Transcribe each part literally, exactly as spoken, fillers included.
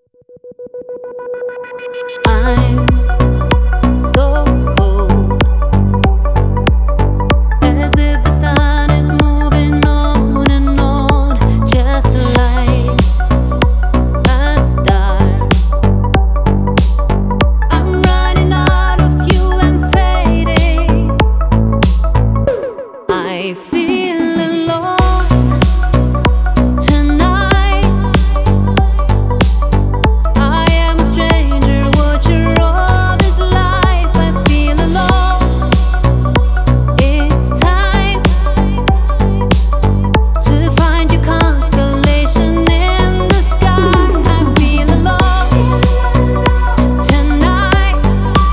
I'm so cold, as if the sun is moving on and on, just like a star. I'm running out of fuel and fading. I feel alone tonight. I am a stranger, watcher all this life. I feel alone. It's time to find your constellation in the sky. I feel alone tonight.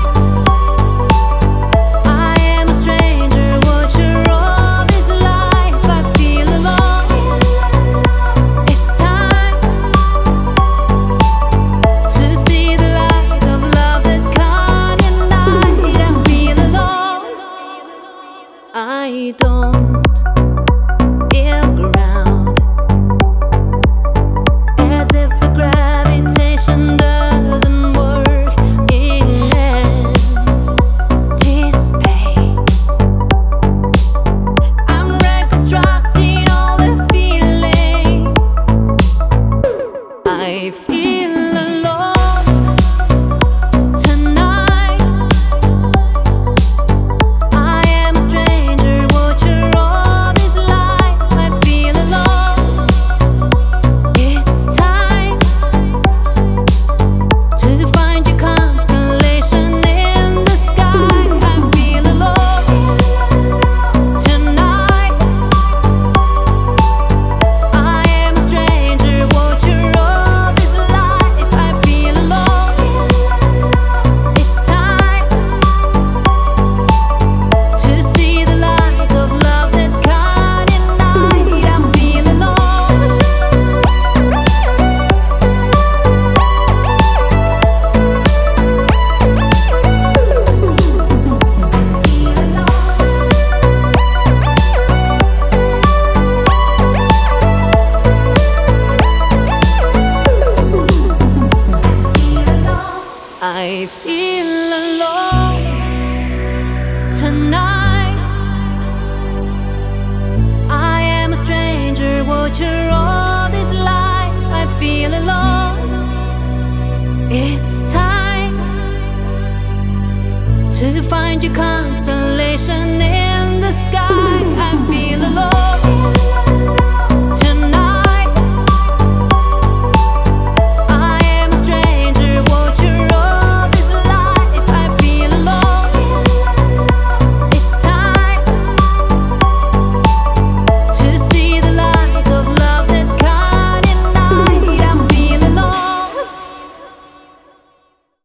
I am a stranger, watcher all this life. I feel alone. It's time to see the light of love that can't unite. I feel alone. I don't feel ground, as if the gravitation doesn't work in empty space. I'm reconstructing all the feeling. I feel alone tonight. I am a stranger, watcher all this life. I feel alone. It's time to find your constellation in the sky. I feel alone tonight. I am a stranger, watcher all this life. I feel alone. It's time to see the light of love that can't unite. I feel alone. I feel